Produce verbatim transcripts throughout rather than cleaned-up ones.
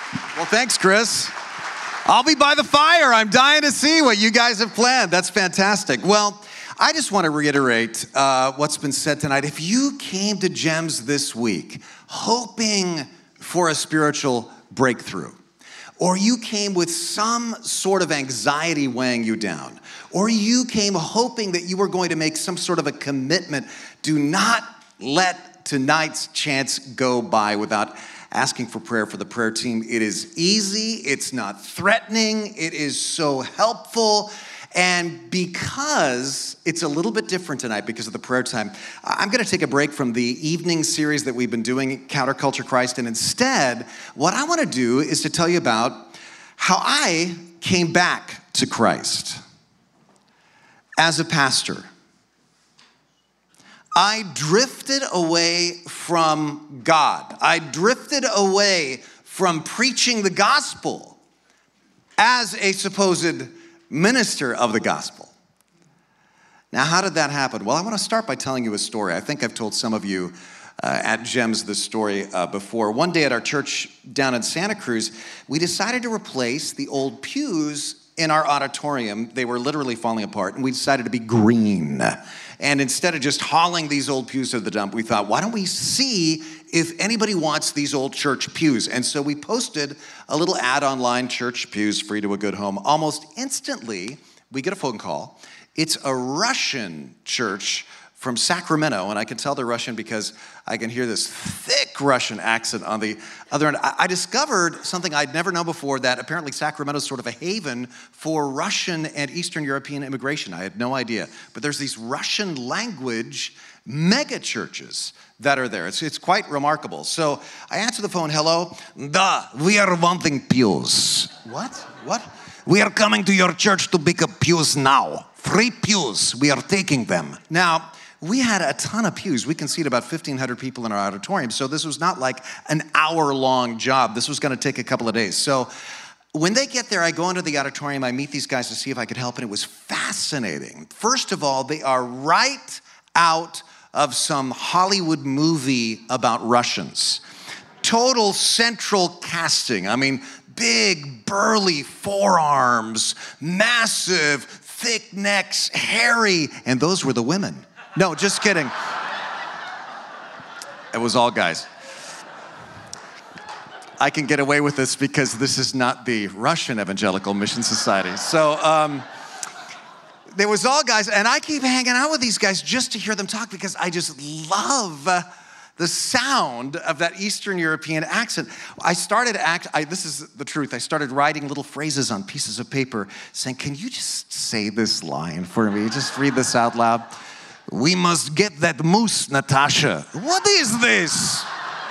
Well, thanks, Chris. I'll be by the fire. I'm dying to see what you guys have planned. That's fantastic. Well, I just want to reiterate uh, what's been said tonight. If you came to GEMS this week hoping for a spiritual breakthrough, or you came with some sort of anxiety weighing you down, or you came hoping that you were going to make some sort of a commitment, do not let tonight's chance go by without asking for prayer for the prayer team. It is easy. It's not threatening. It is so helpful. And because it's a little bit different tonight because of the prayer time, I'm going to take a break from the evening series that we've been doing, Counterculture Christ. And instead, what I want to do is to tell you about how I came back to Christ as a pastor. I drifted away from God. I drifted away from preaching the gospel as a supposed minister of the gospel. Now, how did that happen? Well, I want to start by telling you a story. I think I've told some of you uh, at GEMS this story uh, before. One day at our church down in Santa Cruz, we decided to replace the old pews in our auditorium. They were literally falling apart, and we decided to be green. And instead of just hauling these old pews to the dump, we thought, why don't we see if anybody wants these old church pews? And so we posted a little ad online, church pews free to a good home. Almost instantly, we get a phone call. It's a Russian church from Sacramento, and I can tell they're Russian because I can hear this thick Russian accent on the other end. I discovered something I'd never known before, that apparently Sacramento is sort of a haven for Russian and Eastern European immigration. I had no idea. But there's these Russian language mega churches that are there. It's, it's quite remarkable. So I answer the phone, hello. Da, we are wanting pews. What? What? We are coming to your church to pick up pews now. Free pews. We are taking them. Now, we had a ton of pews. We can seat about fifteen hundred people in our auditorium. So this was not like an hour-long job. This was going to take a couple of days. So when they get there, I go into the auditorium. I meet these guys to see if I could help, and it was fascinating. First of all, they are right out of some Hollywood movie about Russians. Total central casting. I mean, big, burly forearms, massive, thick necks, hairy, and those were the women. No, just kidding. It was all guys. I can get away with this because this is not the Russian Evangelical Mission Society. So um, there was all guys, and I keep hanging out with these guys just to hear them talk because I just love uh, the sound of that Eastern European accent. I started act. I, this is the truth. I started writing little phrases on pieces of paper saying, "Can you just say this line for me? Just read this out loud." We must get that moose, Natasha. What is this?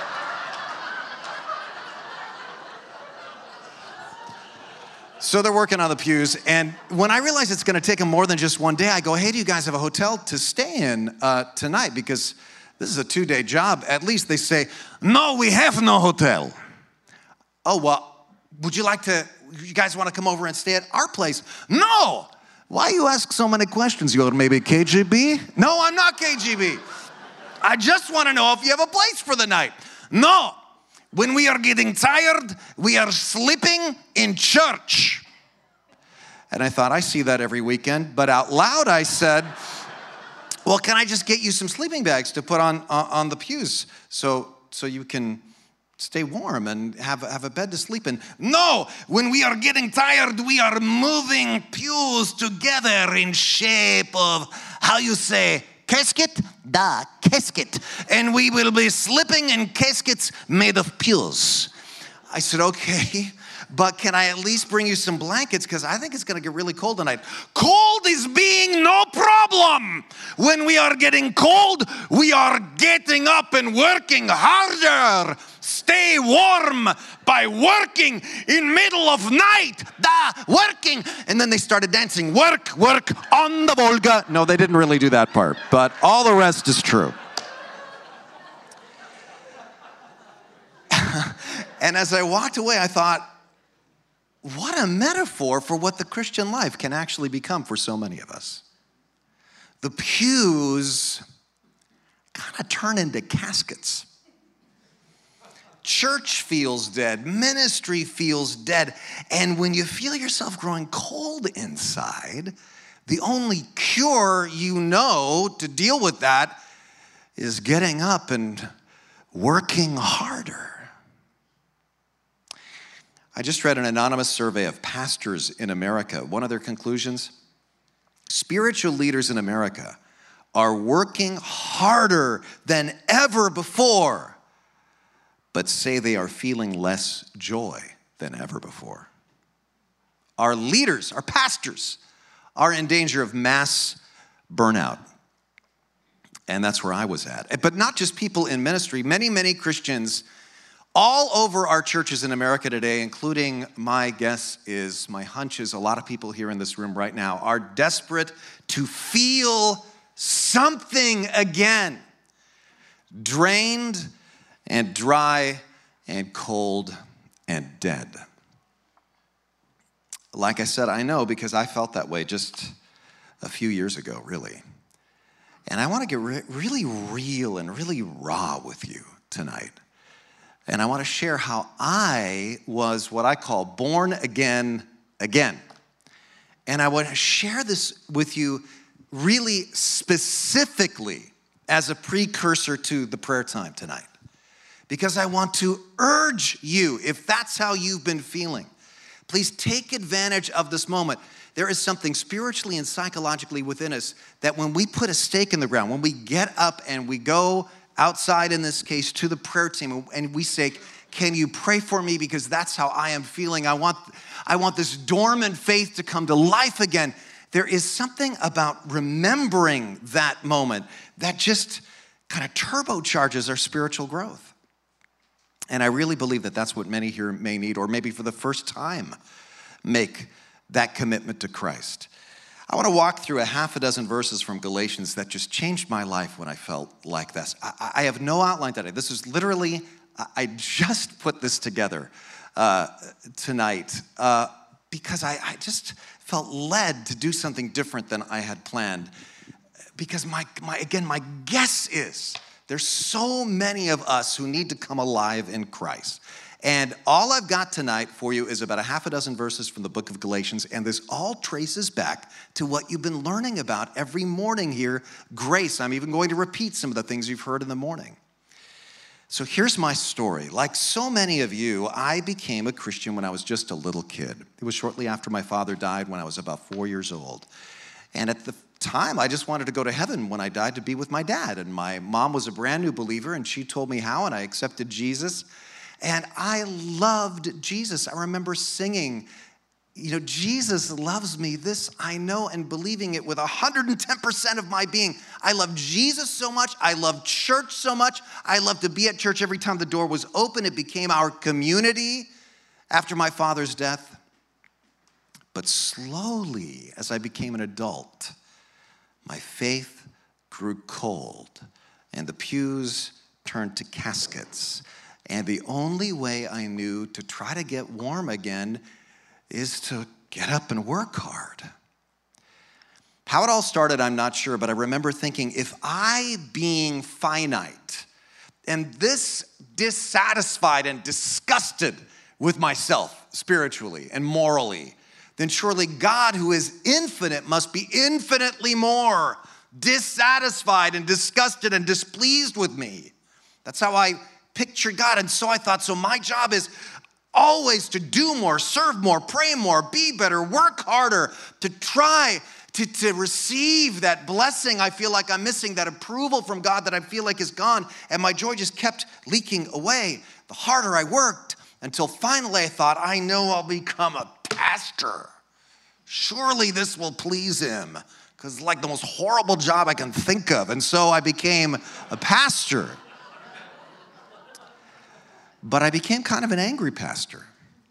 So they're working on the pews, and when I realize it's going to take them more than just one day, I go, hey, do you guys have a hotel to stay in uh, tonight? Because this is a two-day job. At least they say, no, we have no hotel. Oh, well, would you like to, you guys want to come over and stay at our place? No! Why you ask so many questions? You're maybe K G B? No, I'm not K G B. I just want to know if you have a place for the night. No. When we are getting tired, we are sleeping in church. And I thought, I see that every weekend. But out loud, I said, well, can I just get you some sleeping bags to put on, on, on the pews so, so you can stay warm and have, have a bed to sleep in? No, when we are getting tired, we are moving pews together in shape of, how you say, casket? Da, casket. And we will be sleeping in caskets made of pews. I said, okay, but can I at least bring you some blankets? Because I think it's going to get really cold tonight. Cold is being no problem. When we are getting cold, we are getting up and working harder. Stay warm by working in middle of night. Da, working. And then they started dancing. Work, work on the Volga. No, they didn't really do that part, but all the rest is true. And as I walked away, I thought, what a metaphor for what the Christian life can actually become for so many of us. The pews kind of turn into caskets. church feels dead, ministry feels dead. And when you feel yourself growing cold inside, the only cure you know to deal with that is getting up and working harder. I just read an anonymous survey of pastors in America. One of their conclusions, spiritual leaders in America are working harder than ever before, but say they are feeling less joy than ever before. Our leaders, our pastors, are in danger of mass burnout. And that's where I was at. But not just people in ministry. Many, many Christians all over our churches in America today, including my guess is, my hunch is a lot of people here in this room right now, are desperate to feel something again. Drained and dry and cold and dead. Like I said, I know because I felt that way just a few years ago, really. And I want to get re- really real and really raw with you tonight. And I want to share how I was what I call born again again. And I want to share this with you really specifically as a precursor to the prayer time tonight. Because I want to urge you, if that's how you've been feeling, please take advantage of this moment. There is something spiritually and psychologically within us that when we put a stake in the ground, when we get up and we go outside, in this case, to the prayer team, and we say, can you pray for me because that's how I am feeling. I want, I want this dormant faith to come to life again. There is something about remembering that moment that just kind of turbocharges our spiritual growth. And I really believe that that's what many here may need, or maybe for the first time, make that commitment to Christ. I want to walk through a half a dozen verses from Galatians that just changed my life when I felt like this. I, I have no outline today. This is literally, I just put this together uh, tonight uh, because I, I just felt led to do something different than I had planned. Because my, my again, my guess is there's so many of us who need to come alive in Christ. And all I've got tonight for you is about a half a dozen verses from the book of Galatians, and this all traces back to what you've been learning about every morning here, grace. I'm even going to repeat some of the things you've heard in the morning. So here's my story. Like so many of you, I became a Christian when I was just a little kid. It was shortly after my father died when I was about four years old. And at the time, I just wanted to go to heaven when I died to be with my dad. And my mom was a brand new believer, and she told me how, and I accepted Jesus. And I loved Jesus. I remember singing, you know, Jesus loves me, this I know, and believing it with one hundred ten percent of my being. I love Jesus so much. I love church so much. I love to be at church every time the door was open. It became our community after my father's death. But slowly, as I became an adult, my faith grew cold, and the pews turned to caskets. And the only way I knew to try to get warm again is to get up and work hard. How it all started, I'm not sure, but I remember thinking, if I, being finite, am this dissatisfied and disgusted with myself spiritually and morally, then surely God, who is infinite, must be infinitely more dissatisfied and disgusted and displeased with me. That's how I pictured God. And so I thought, so my job is always to do more, serve more, pray more, be better, work harder, to try to, to receive that blessing I feel like I'm missing, that approval from God that I feel like is gone. And my joy just kept leaking away the harder I worked, until finally I thought, I know I'll become a pastor. Surely this will please him, because it's like the most horrible job I can think of. And so I became a pastor. But I became kind of an angry pastor.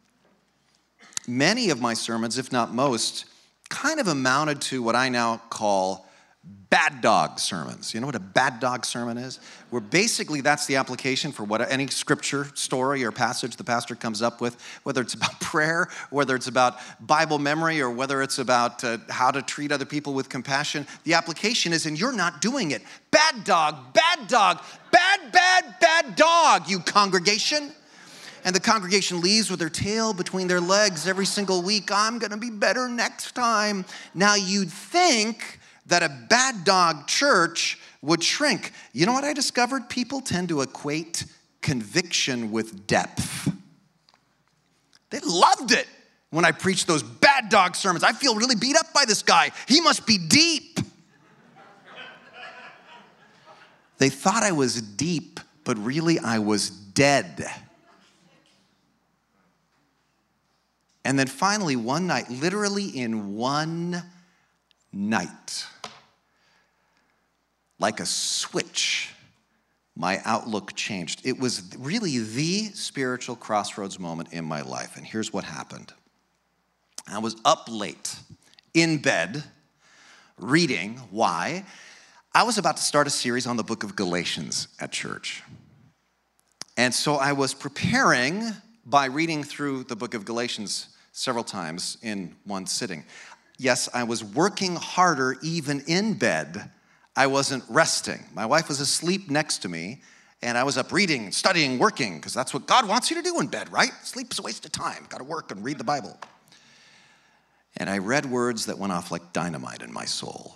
Many of my sermons, if not most, kind of amounted to what I now call bad dog sermons. You know what a bad dog sermon is? Where basically that's the application for what any scripture story or passage the pastor comes up with, whether it's about prayer, whether it's about Bible memory, or whether it's about uh, how to treat other people with compassion. The application is, and you're not doing it. Bad dog, bad dog, bad, bad, bad dog, you congregation. And the congregation leaves with their tail between their legs every single week. I'm going to be better next time. Now, you'd think that a bad dog church would shrink. You know what I discovered? People tend to equate conviction with depth. They loved it when I preached those bad dog sermons. I feel really beat up by this guy. He must be deep. They thought I was deep, but really I was dead. And then finally, one night, literally in one night, like a switch, my outlook changed. It was really the spiritual crossroads moment in my life. And here's what happened. I was up late, in bed, reading. Why? I was about to start a series on the book of Galatians at church. And so I was preparing by reading through the book of Galatians several times in one sitting. Yes, I was working harder even in bed. I wasn't resting. My wife was asleep next to me, and I was up reading, studying, working, because that's what God wants you to do in bed, right? Sleep's a waste of time. Got to work and read the Bible. And I read words that went off like dynamite in my soul.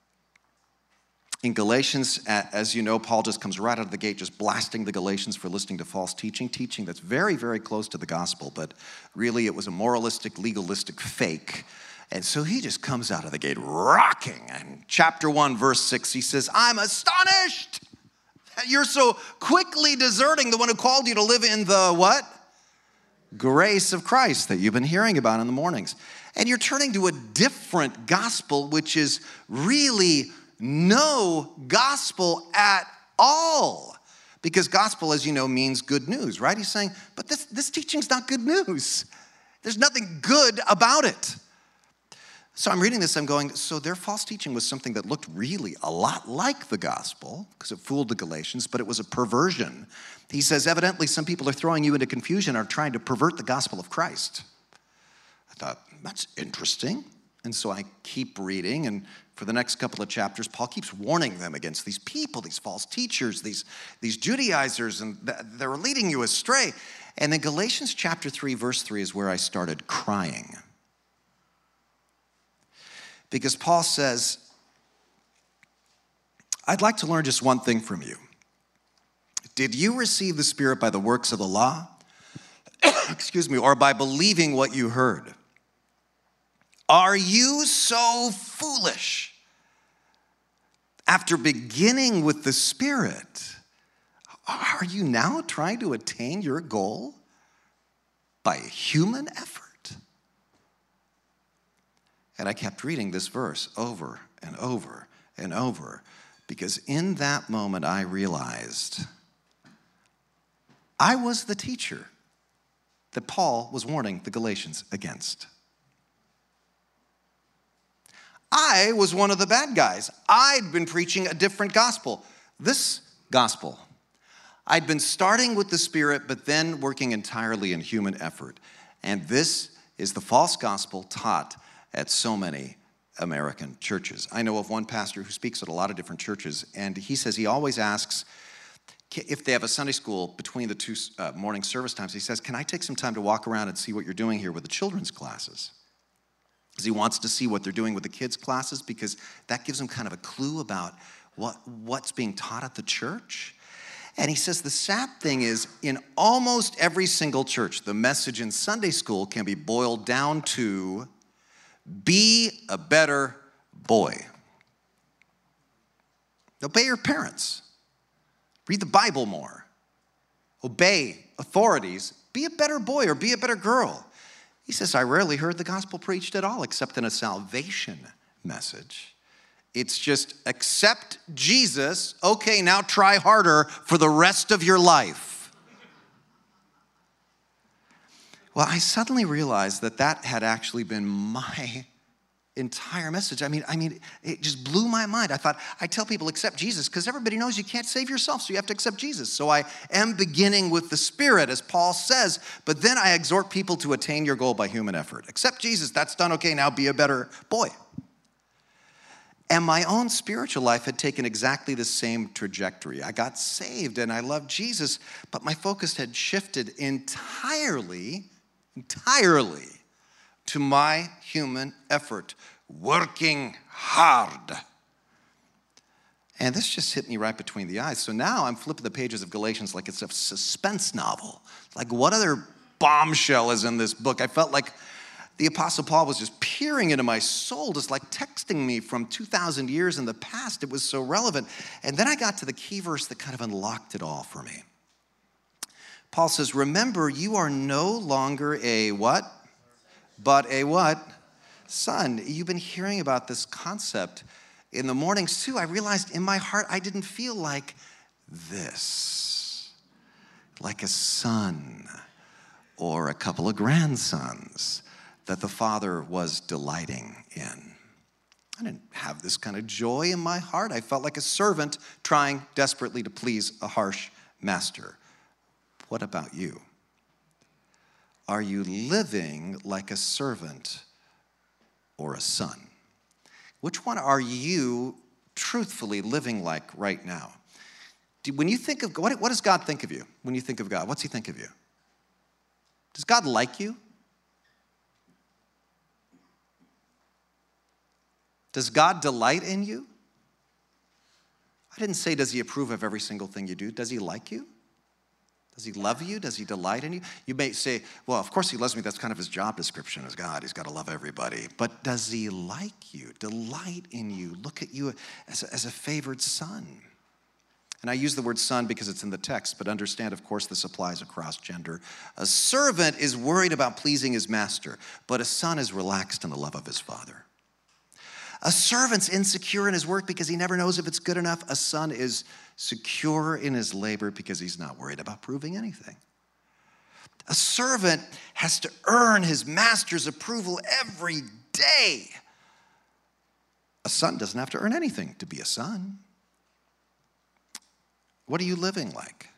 In Galatians, as you know, Paul just comes right out of the gate just blasting the Galatians for listening to false teaching, teaching that's very, very close to the gospel, but really it was a moralistic, legalistic fake. And so he just comes out of the gate rocking. And chapter one, verse six, he says, I'm astonished that you're so quickly deserting the one who called you to live in the what? Grace of Christ that you've been hearing about in the mornings. And you're turning to a different gospel, which is really no gospel at all. Because gospel, as you know, means good news, right? He's saying, but this, this teaching's not good news. There's nothing good about it. So I'm reading this, I'm going, so their false teaching was something that looked really a lot like the gospel, because it fooled the Galatians, but it was a perversion. He says, evidently some people are throwing you into confusion, are trying to pervert the gospel of Christ. I thought, that's interesting. And so I keep reading, and for the next couple of chapters, Paul keeps warning them against these people, these false teachers, these, these Judaizers, and they're leading you astray. And then Galatians chapter three, verse three is where I started crying. Because Paul says, I'd like to learn just one thing from you. Did you receive the Spirit by the works of the law? Excuse me, or by believing what you heard? Are you so foolish? After beginning with the Spirit, are you now trying to attain your goal by human effort? And I kept reading this verse over and over and over, because in that moment I realized I was the teacher that Paul was warning the Galatians against. I was one of the bad guys. I'd been preaching a different gospel. This gospel. I'd been starting with the Spirit, but then working entirely in human effort. And this is the false gospel taught at so many American churches. I know of one pastor who speaks at a lot of different churches, and he says he always asks, if they have a Sunday school between the two uh, morning service times, he says, can I take some time to walk around and see what you're doing here with the children's classes? Because he wants to see what they're doing with the kids' classes, because that gives him kind of a clue about what, what's being taught at the church. And he says the sad thing is, in almost every single church, the message in Sunday school can be boiled down to, be a better boy. Obey your parents. Read the Bible more. Obey authorities. Be a better boy or be a better girl. He says, I rarely heard the gospel preached at all except in a salvation message. It's just accept Jesus. Okay, now try harder for the rest of your life. Well, I suddenly realized that that had actually been my entire message. I mean, I mean, it just blew my mind. I thought, I tell people, accept Jesus, because everybody knows you can't save yourself, so you have to accept Jesus. So I am beginning with the Spirit, as Paul says, but then I exhort people to attain your goal by human effort. Accept Jesus, that's done, okay, now be a better boy. And my own spiritual life had taken exactly the same trajectory. I got saved and I loved Jesus, but my focus had shifted entirely, entirely to my human effort, working hard. And this just hit me right between the eyes. So now I'm flipping the pages of Galatians like it's a suspense novel. Like, what other bombshell is in this book? I felt like the Apostle Paul was just peering into my soul, just like texting me from two thousand years in the past. It was so relevant. And then I got to the key verse that kind of unlocked it all for me. Paul says, remember, you are no longer a what? But a what? Son. You've been hearing about this concept in the mornings too. I realized in my heart I didn't feel like this, like a son or a couple of grandsons that the Father was delighting in. I didn't have this kind of joy in my heart. I felt like a servant trying desperately to please a harsh master. What about you? Are you living like a servant or a son? Which one are you truthfully living like right now? Do, when you think of, what, what does God think of you? When you think of God, what's he think of you? Does God like you? Does God delight in you? I didn't say, does he approve of every single thing you do? Does he like you? Does he love you? Does he delight in you? You may say, well, of course he loves me. That's kind of his job description as God. He's got to love everybody. But does he like you, delight in you, look at you as a, as a favored son? And I use the word son because it's in the text, but understand, of course, this applies across gender. A servant is worried about pleasing his master, but a son is relaxed in the love of his father. A servant's insecure in his work because he never knows if it's good enough. A son is secure in his labor because he's not worried about proving anything. A servant has to earn his master's approval every day. A son doesn't have to earn anything to be a son. What are you living like?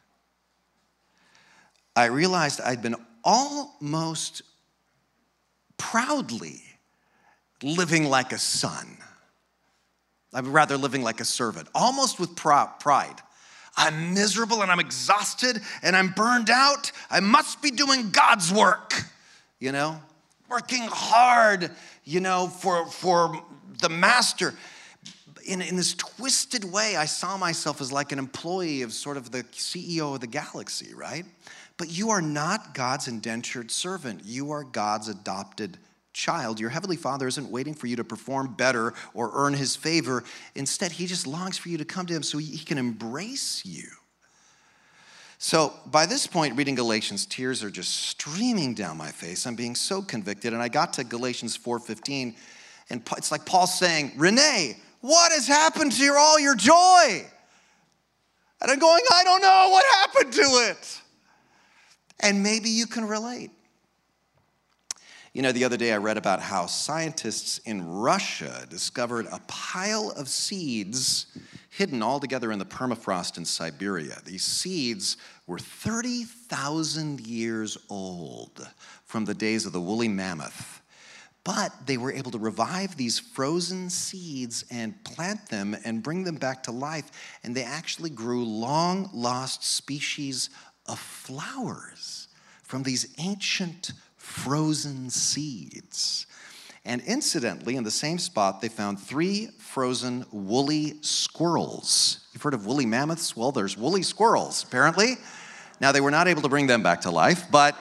I realized I'd been almost proudly living like a son. I'd rather living like a servant, almost with pride. I'm miserable and I'm exhausted and I'm burned out. I must be doing God's work, you know, working hard, you know, for, for the master. In, in this twisted way, I saw myself as like an employee of sort of the C E O of the galaxy, right? But you are not God's indentured servant. You are God's adopted child. Your heavenly Father isn't waiting for you to perform better or earn his favor. Instead, he just longs for you to come to him so he can embrace you. So by this point, reading Galatians, tears are just streaming down my face. I'm being so convicted. And I got to Galatians four fifteen, and it's like Paul saying, Renee, what has happened to your, all your joy? And I'm going, I don't know what happened to it. And maybe you can relate. You know, the other day I read about how scientists in Russia discovered a pile of seeds hidden all together in the permafrost in Siberia. These seeds were thirty thousand years old from the days of the woolly mammoth. But they were able to revive these frozen seeds and plant them and bring them back to life. And they actually grew long-lost species of flowers from these ancient frozen seeds. And incidentally, in the same spot, they found three frozen woolly squirrels. You've heard of woolly mammoths? Well, there's woolly squirrels, apparently. Now, they were not able to bring them back to life, but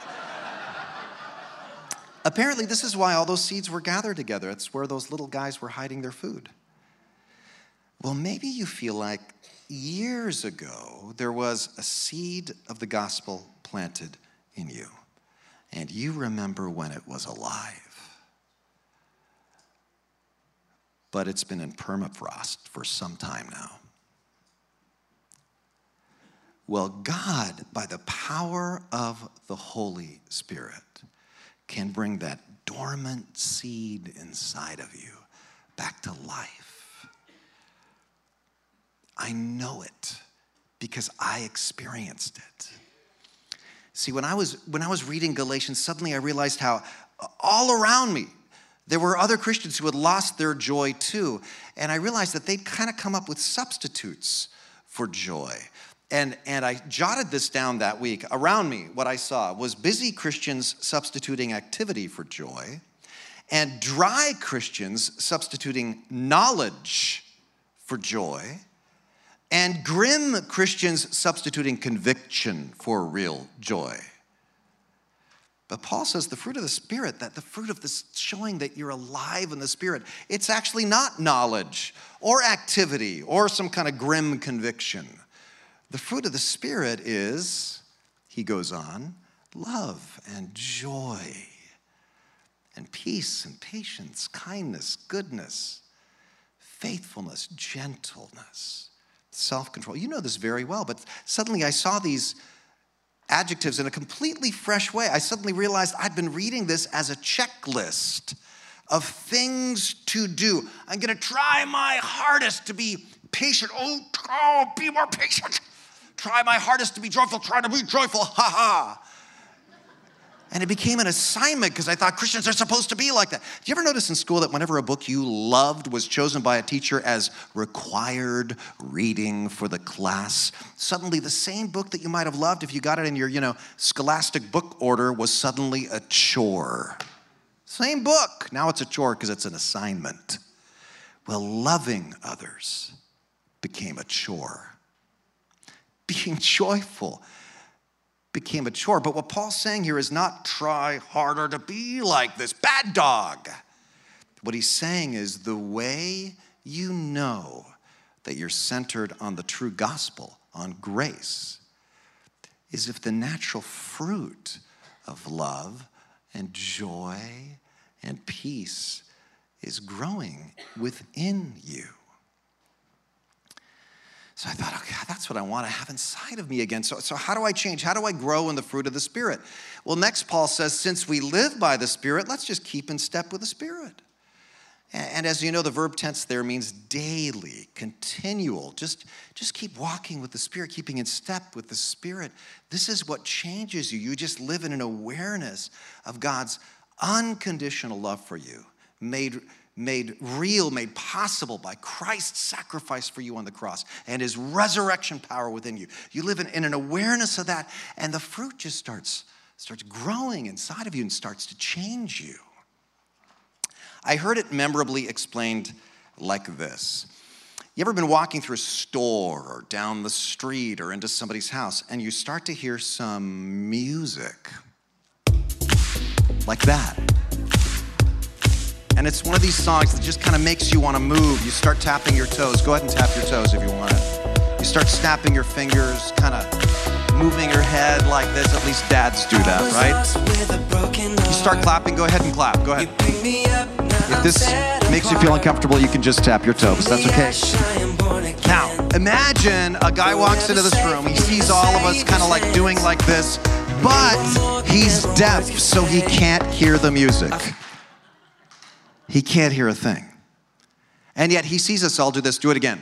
apparently this is why all those seeds were gathered together. It's where those little guys were hiding their food. Well, maybe you feel like years ago, there was a seed of the gospel planted in you. And you remember when it was alive. But it's been in permafrost for some time now. Well, God, by the power of the Holy Spirit, can bring that dormant seed inside of you back to life. I know it because I experienced it. See, when I was when I was reading Galatians, suddenly I realized how all around me there were other Christians who had lost their joy too. And I realized that they'd kind of come up with substitutes for joy. And, and I jotted this down that week. Around me, what I saw was busy Christians substituting activity for joy, and dry Christians substituting knowledge for joy, and grim Christians substituting conviction for real joy. But Paul says the fruit of the Spirit, that the fruit of this showing that you're alive in the Spirit, it's actually not knowledge or activity or some kind of grim conviction. The fruit of the Spirit is, he goes on, love and joy and peace and patience, kindness, goodness, faithfulness, gentleness, self-control. You know this very well, but suddenly I saw these adjectives in a completely fresh way. I suddenly realized I'd been reading this as a checklist of things to do. I'm gonna try my hardest to be patient. Oh, oh, be more patient. Try my hardest to be joyful. Try to be joyful, ha ha. And it became an assignment because I thought Christians are supposed to be like that. Did you ever notice in school that whenever a book you loved was chosen by a teacher as required reading for the class, suddenly the same book that you might have loved if you got it in your, you know, scholastic book order was suddenly a chore. Same book. Now it's a chore because it's an assignment. Well, loving others became a chore. Being joyful became a chore. But what Paul's saying here is not try harder to be like this bad dog. What he's saying is the way you know that you're centered on the true gospel, on grace, is if the natural fruit of love and joy and peace is growing within you. So I thought, okay, that's what I want to have inside of me again. So, so how do I change? How do I grow in the fruit of the Spirit? Well, next Paul says, since we live by the Spirit, let's just keep in step with the Spirit. And, and as you know, the verb tense there means daily, continual. Just, just keep walking with the Spirit, keeping in step with the Spirit. This is what changes you. You just live in an awareness of God's unconditional love for you, made made real, made possible by Christ's sacrifice for you on the cross and his resurrection power within you. You live in, in an awareness of that, and the fruit just starts, starts growing inside of you and starts to change you. I heard it memorably explained like this. You ever been walking through a store or down the street or into somebody's house, and you start to hear some music like that? And it's one of these songs that just kind of makes you want to move. You start tapping your toes. Go ahead and tap your toes if you want it. You start snapping your fingers, kind of moving your head like this. At least dads do that, right? You start clapping. Go ahead and clap. Go ahead. If this makes you feel uncomfortable, you can just tap your toes. That's okay. Now, imagine a guy walks into this room. He sees all of us kind of like doing like this, but he's deaf, so he can't hear the music. He can't hear a thing. And yet he sees us all do this. Do it again.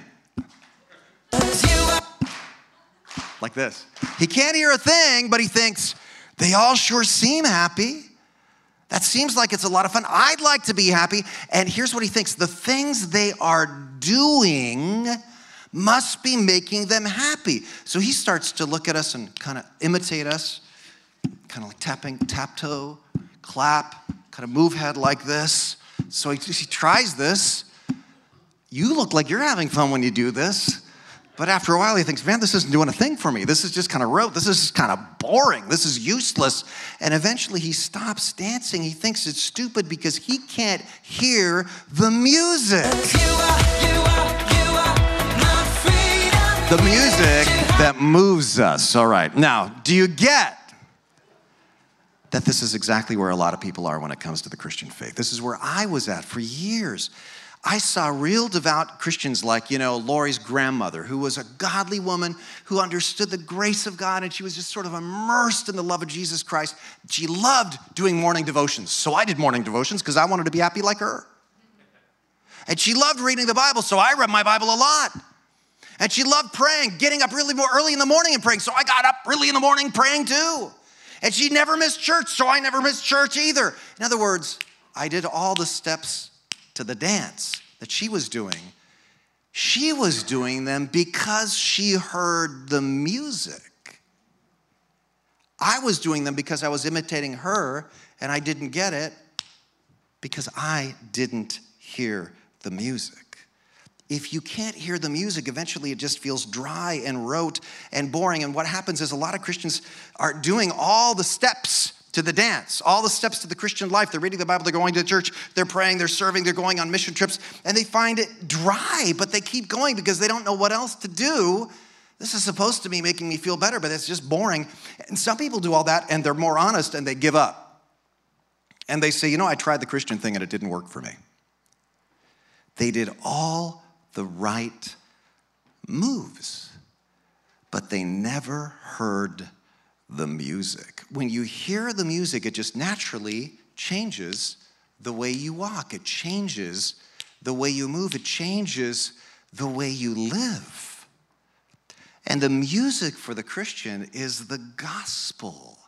Like this. He can't hear a thing, but he thinks, they all sure seem happy. That seems like it's a lot of fun. I'd like to be happy. And here's what he thinks. The things they are doing must be making them happy. So he starts to look at us and kind of imitate us, kind of like tapping, tap toe, clap, kind of move head like this. So he, he tries this. You look like you're having fun when you do this. But after a while, he thinks, man, this isn't doing a thing for me. This is just kind of rote. This is just kind of boring. This is useless. And eventually he stops dancing. He thinks it's stupid because he can't hear the music. You are, you are, you are my freedom. The music that moves us. All right. Now, do you get that this is exactly where a lot of people are when it comes to the Christian faith? This is where I was at for years. I saw real devout Christians like, you know, Lori's grandmother, who was a godly woman who understood the grace of God, and she was just sort of immersed in the love of Jesus Christ. She loved doing morning devotions. So I did morning devotions because I wanted to be happy like her. And she loved reading the Bible, so I read my Bible a lot. And she loved praying, getting up really more early in the morning and praying, so I got up early in the morning praying too. And she never missed church, so I never missed church either. In other words, I did all the steps to the dance that she was doing. She was doing them because she heard the music. I was doing them because I was imitating her, and I didn't get it because I didn't hear the music. If you can't hear the music, eventually it just feels dry and rote and boring. And what happens is a lot of Christians are doing all the steps to the dance, all the steps to the Christian life. They're reading the Bible, they're going to church, they're praying, they're serving, they're going on mission trips, and they find it dry, but they keep going because they don't know what else to do. This is supposed to be making me feel better, but it's just boring. And some people do all that, and they're more honest, and they give up. And they say, you know, I tried the Christian thing, and it didn't work for me. They did all the right moves, but they never heard the music. When you hear the music, it just naturally changes the way you walk. It changes the way you move. It changes the way you live. And the music for the Christian is the gospel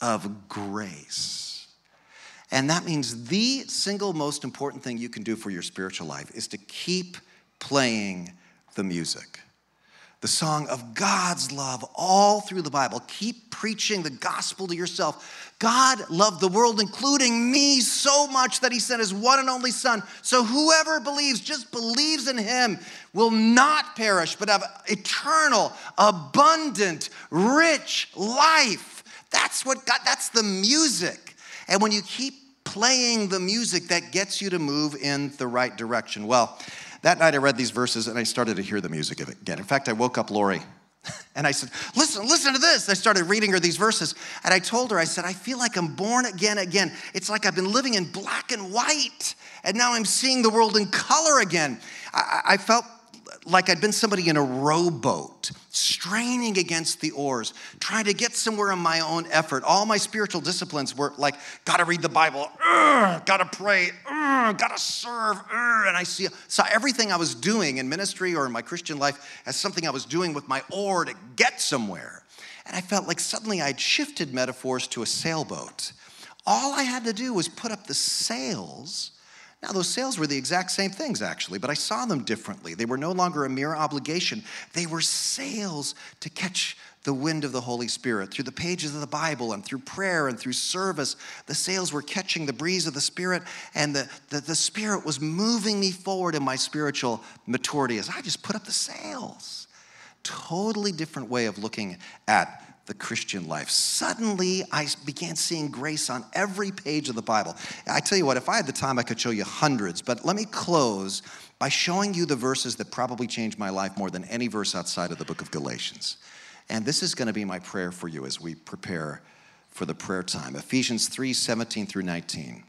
of grace. And that means the single most important thing you can do for your spiritual life is to keep playing the music. The song of God's love all through the Bible. Keep preaching the gospel to yourself. God loved the world, including me, so much that he sent his one and only son. So whoever believes, just believes in him, will not perish, but have eternal, abundant, rich life. That's what God, that's the music. And when you keep playing the music, that gets you to move in the right direction. Well, that night I read these verses and I started to hear the music of it again. In fact, I woke up Lori and I said, listen, listen to this. I started reading her these verses and I told her, I said, I feel like I'm born again again. It's like I've been living in black and white and now I'm seeing the world in color again. I, I felt like I'd been somebody in a rowboat, straining against the oars, trying to get somewhere in my own effort. All my spiritual disciplines were like, gotta read the Bible, gotta pray, gotta serve, and I see, saw everything I was doing in ministry or in my Christian life as something I was doing with my oar to get somewhere. And I felt like suddenly I'd shifted metaphors to a sailboat. All I had to do was put up the sails. Now, those sails were the exact same things, actually, but I saw them differently. They were no longer a mere obligation. They were sails to catch the wind of the Holy Spirit. Through the pages of the Bible and through prayer and through service, the sails were catching the breeze of the Spirit, and the, the, the Spirit was moving me forward in my spiritual maturity as I just put up the sails. Totally different way of looking at the Christian life. Suddenly, I began seeing grace on every page of the Bible. I tell you what, if I had the time, I could show you hundreds, but let me close by showing you the verses that probably changed my life more than any verse outside of the book of Galatians. And this is going to be my prayer for you as we prepare for the prayer time. Ephesians three, seventeen through nineteen.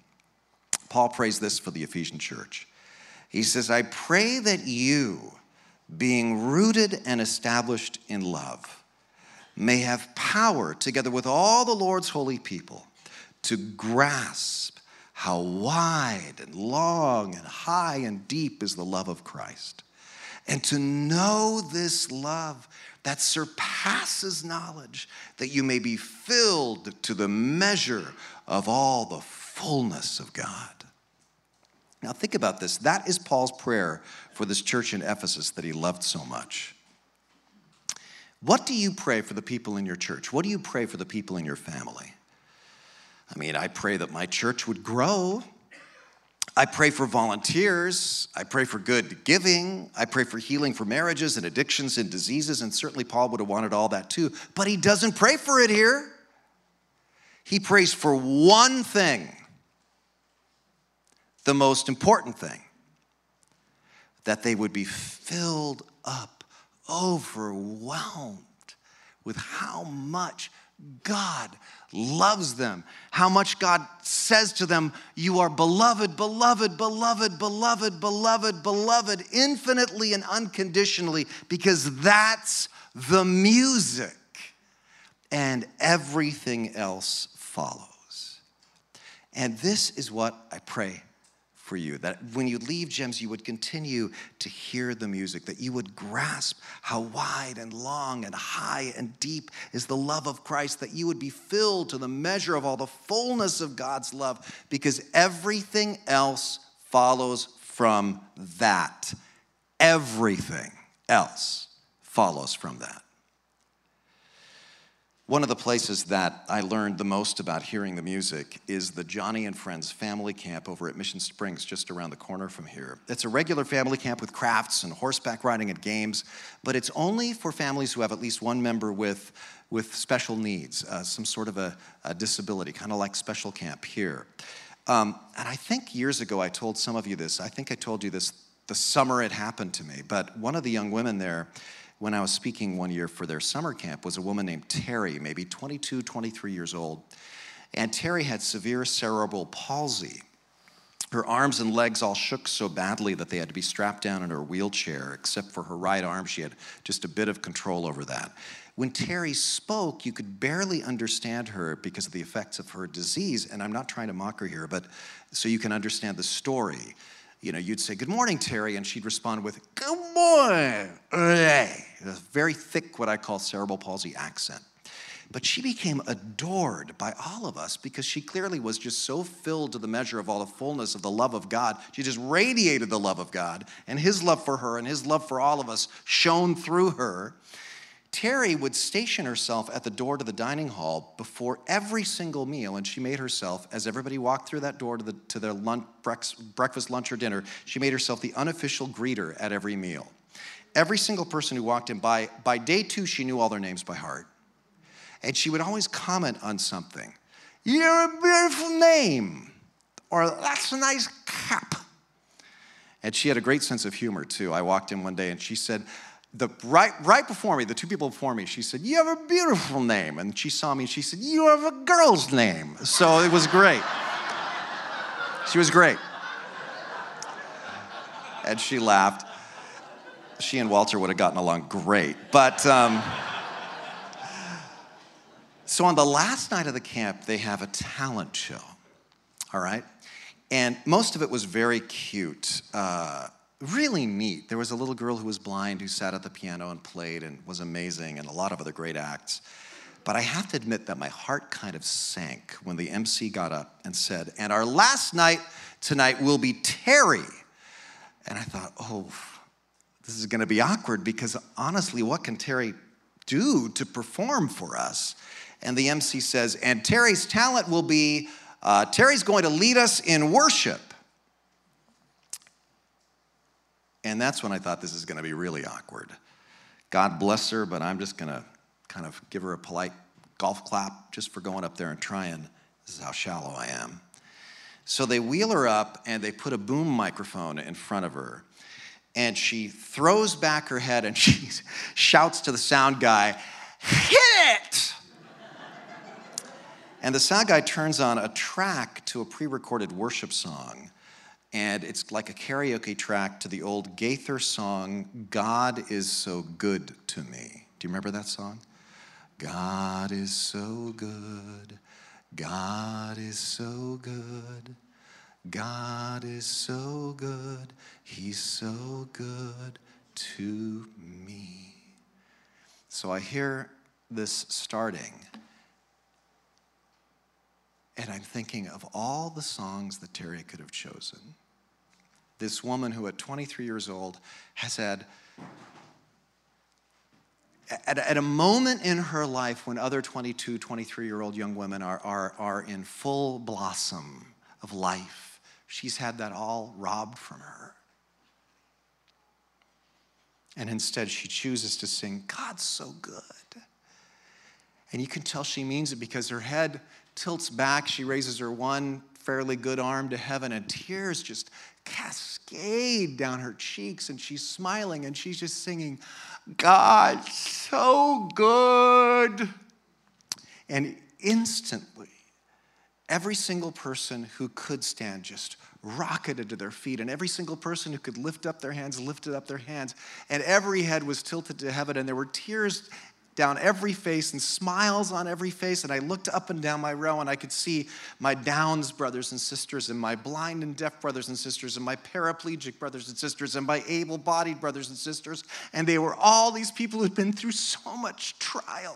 Paul prays this for the Ephesian church. He says, I pray that you, being rooted and established in love, may have power, together with all the Lord's holy people, to grasp how wide and long and high and deep is the love of Christ, and to know this love that surpasses knowledge, that you may be filled to the measure of all the fullness of God. Now think about this. That is Paul's prayer for this church in Ephesus that he loved so much. What do you pray for the people in your church? What do you pray for the people in your family? I mean, I pray that my church would grow. I pray for volunteers. I pray for good giving. I pray for healing for marriages and addictions and diseases, and certainly Paul would have wanted all that too. But he doesn't pray for it here. He prays for one thing, the most important thing, that they would be filled up, overwhelmed with how much God loves them, how much God says to them, you are beloved, beloved, beloved, beloved, beloved, beloved, infinitely and unconditionally, because that's the music, and everything else follows. And this is what I pray for you, that when you leave GEMS, you would continue to hear the music, that you would grasp how wide and long and high and deep is the love of Christ, that you would be filled to the measure of all the fullness of God's love, because everything else follows from that. Everything else follows from that. One of the places that I learned the most about hearing the music is the Johnny and Friends family camp over at Mission Springs, just around the corner from here. It's a regular family camp with crafts and horseback riding and games, but it's only for families who have at least one member with, with special needs, uh, some sort of a, a disability, kind of like special camp here. Um, and I think years ago I told some of you this. I think I told you this the summer it happened to me, but one of the young women there, when I was speaking one year for their summer camp, was a woman named Terry, maybe twenty-two, twenty-three years old. And Terry had severe cerebral palsy. Her arms and legs all shook so badly that they had to be strapped down in her wheelchair, except for her right arm. She had just a bit of control over that. When Terry spoke, you could barely understand her because of the effects of her disease. And I'm not trying to mock her here, but so you can understand the story. You know, you'd say, "Good morning, Terry," and she'd respond with, "Good morning." A very thick, what I call cerebral palsy accent. But she became adored by all of us because she clearly was just so filled to the measure of all the fullness of the love of God. She just radiated the love of God, and his love for her and his love for all of us shone through her. Terry would station herself at the door to the dining hall before every single meal, and she made herself, as everybody walked through that door to, the, to their lunch, breakfast, lunch, or dinner, she made herself the unofficial greeter at every meal. Every single person who walked in, by, by day two, she knew all their names by heart. And she would always comment on something. "You're a beautiful name," or "That's a nice cap." And she had a great sense of humor, too. I walked in one day, and she said, The, right, right before me, the two people before me, she said, "You have a beautiful name." And she saw me and she said, "You have a girl's name." So it was great. She was great. And she laughed. She and Walter would have gotten along great. But, um, so on the last night of the camp, they have a talent show, all right? And most of it was very cute. Uh, Really neat. There was a little girl who was blind who sat at the piano and played and was amazing, and a lot of other great acts. But I have to admit that my heart kind of sank when the M C got up and said, "And our last night tonight will be Terry." And I thought, oh, this is going to be awkward because honestly, what can Terry do to perform for us? And the M C says, "And Terry's talent will be, uh, Terry's going to lead us in worship." And that's when I thought this is going to be really awkward. God bless her, but I'm just going to kind of give her a polite golf clap just for going up there and trying. This is how shallow I am. So they wheel her up, and they put a boom microphone in front of her. And she throws back her head, and she shouts to the sound guy, "Hit it!" And the sound guy turns on a track to a pre-recorded worship song. And it's like a karaoke track to the old Gaither song, "God is so good to me." Do you remember that song? God is so good. God is so good. God is so good. He's so good to me. So I hear this starting. And I'm thinking of all the songs that Terry could have chosen. This woman who at twenty-three years old has had, at, at a moment in her life when other twenty-two, twenty-three-year-old young women are, are, are in full blossom of life, she's had that all robbed from her. And instead she chooses to sing, "God's so good." And you can tell she means it because her head tilts back, she raises her one fairly good arm to heaven, and tears just cascade down her cheeks, and she's smiling, and she's just singing, "God's so good." And instantly, every single person who could stand just rocketed to their feet, and every single person who could lift up their hands lifted up their hands, and every head was tilted to heaven, and there were tears down every face and smiles on every face. And I looked up and down my row and I could see my Downs brothers and sisters and my blind and deaf brothers and sisters and my paraplegic brothers and sisters and my able-bodied brothers and sisters. And they were all these people who'd been through so much trial.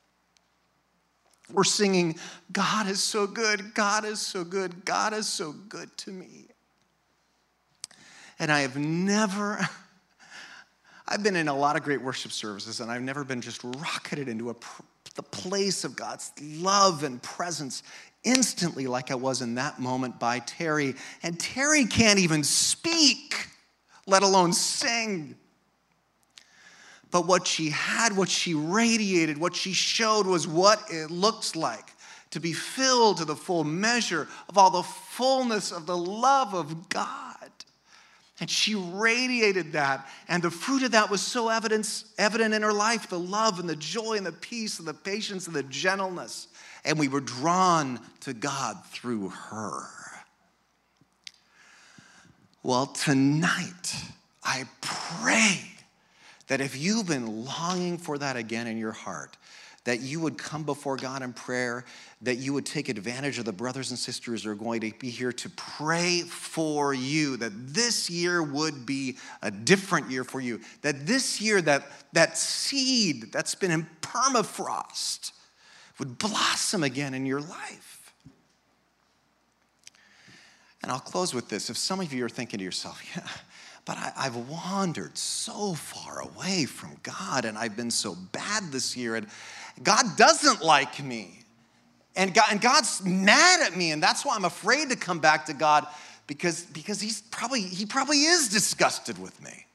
We're singing, God is so good, God is so good, God is so good to me. And I have never, I've been in a lot of great worship services, and I've never been just rocketed into a, the place of God's love and presence instantly like I was in that moment by Terry. And Terry can't even speak, let alone sing. But what she had, what she radiated, what she showed was what it looks like to be filled to the full measure of all the fullness of the love of God. And she radiated that, and the fruit of that was so evident, evident in her life, the love and the joy and the peace and the patience and the gentleness. And we were drawn to God through her. Well, tonight, I pray that if you've been longing for that again in your heart, that you would come before God in prayer, that you would take advantage of the brothers and sisters who are going to be here to pray for you, that this year would be a different year for you, that this year that, that seed that's been in permafrost would blossom again in your life. And I'll close with this. If some of you are thinking to yourself, yeah, but I, I've wandered so far away from God, and I've been so bad this year, and God doesn't like me. And, God, and God's mad at me, and that's why I'm afraid to come back to God, because, because he's probably, he probably is disgusted with me.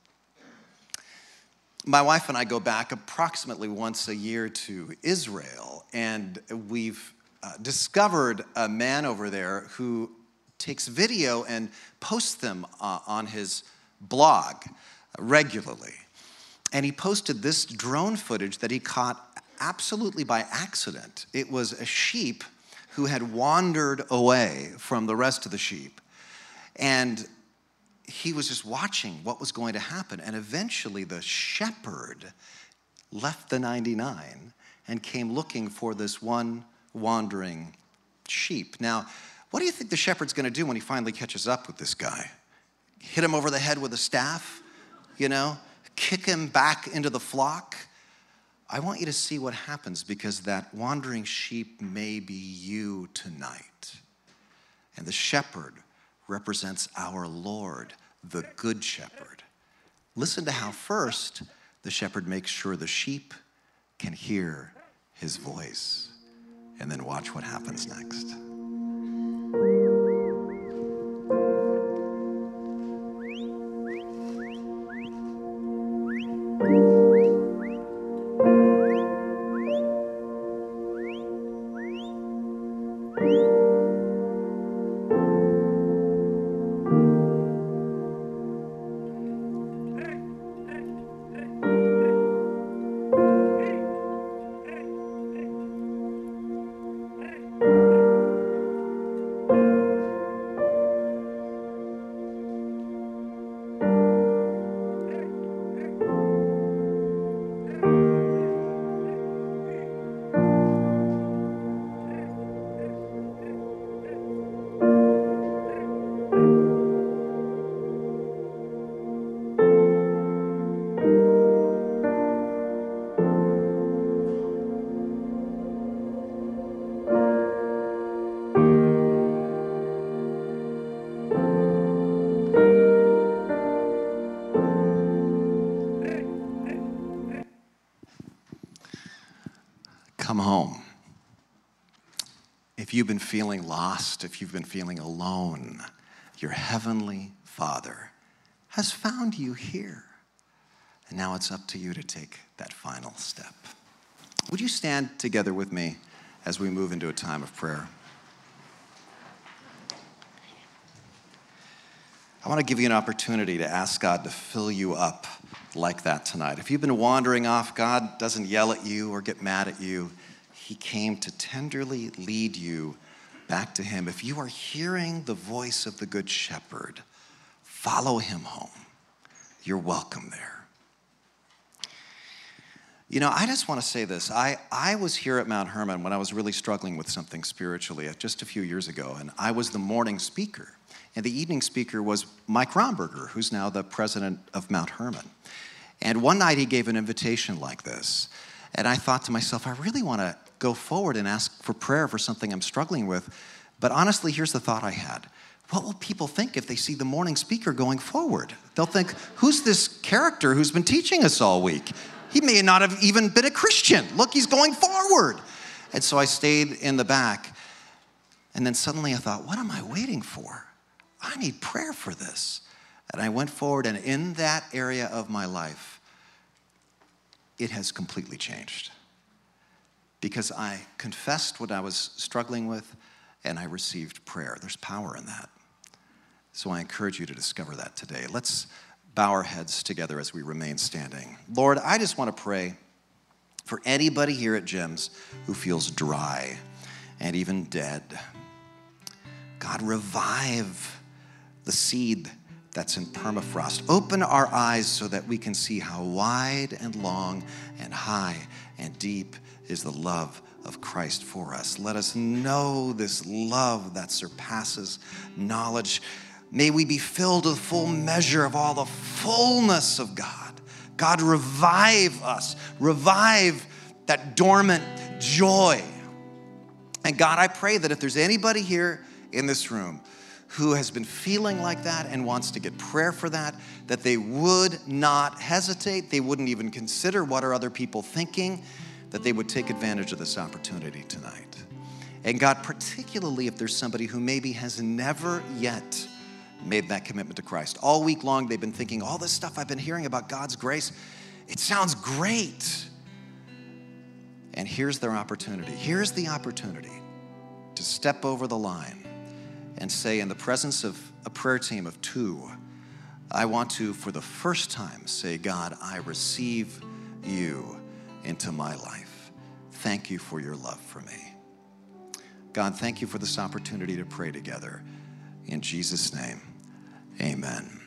My wife and I go back approximately once a year to Israel, and we've uh, discovered a man over there who takes video and posts them uh, on his blog regularly. And he posted this drone footage that he caught absolutely by accident. It was a sheep who had wandered away from the rest of the sheep. And he was just watching what was going to happen. And eventually the shepherd left the ninety-nine and came looking for this one wandering sheep. Now, what do you think the shepherd's going to do when he finally catches up with this guy? Hit him over the head with a staff, you know, kick him back into the flock? I want you to see what happens, because that wandering sheep may be you tonight. And the shepherd represents our Lord, the good shepherd. Listen to how first the shepherd makes sure the sheep can hear his voice, and then watch what happens next. Come home. If you've been feeling lost, if you've been feeling alone, your heavenly Father has found you here. And now it's up to you to take that final step. Would you stand together with me as we move into a time of prayer? I want to give you an opportunity to ask God to fill you up like that tonight. If you've been wandering off, God doesn't yell at you or get mad at you. He came to tenderly lead you back to him. If you are hearing the voice of the Good Shepherd, follow him home. You're welcome there. You know, I just want to say this. I, I was here at Mount Hermon when I was really struggling with something spiritually just a few years ago, and I was the morning speaker. And the evening speaker was Mike Romberger, who's now the president of Mount Hermon. And one night he gave an invitation like this. And I thought to myself, I really want to go forward and ask for prayer for something I'm struggling with. But honestly, here's the thought I had. What will people think if they see the morning speaker going forward? They'll think, who's this character who's been teaching us all week? He may not have even been a Christian. Look, he's going forward. And so I stayed in the back. And then suddenly I thought, what am I waiting for? I need prayer for this. And I went forward, and in that area of my life, it has completely changed. Because I confessed what I was struggling with, and I received prayer. There's power in that. So I encourage you to discover that today. Let's bow our heads together as we remain standing. Lord, I just want to pray for anybody here at Jim's who feels dry and even dead. God, revive the seed that's in permafrost. Open our eyes so that we can see how wide and long and high and deep is the love of Christ for us. Let us know this love that surpasses knowledge. May we be filled with full measure of all the fullness of God. God, revive us. Revive that dormant joy. And God, I pray that if there's anybody here in this room who has been feeling like that and wants to get prayer for that, that they would not hesitate. They wouldn't even consider what are other people thinking, that they would take advantage of this opportunity tonight. And God, particularly if there's somebody who maybe has never yet made that commitment to Christ. All week long, they've been thinking, all this stuff I've been hearing about God's grace, it sounds great. And here's their opportunity. Here's the opportunity to step over the line and say, in the presence of a prayer team of two, I want to, for the first time, say, God, I receive you into my life. Thank you for your love for me. God, thank you for this opportunity to pray together. In Jesus' name, amen.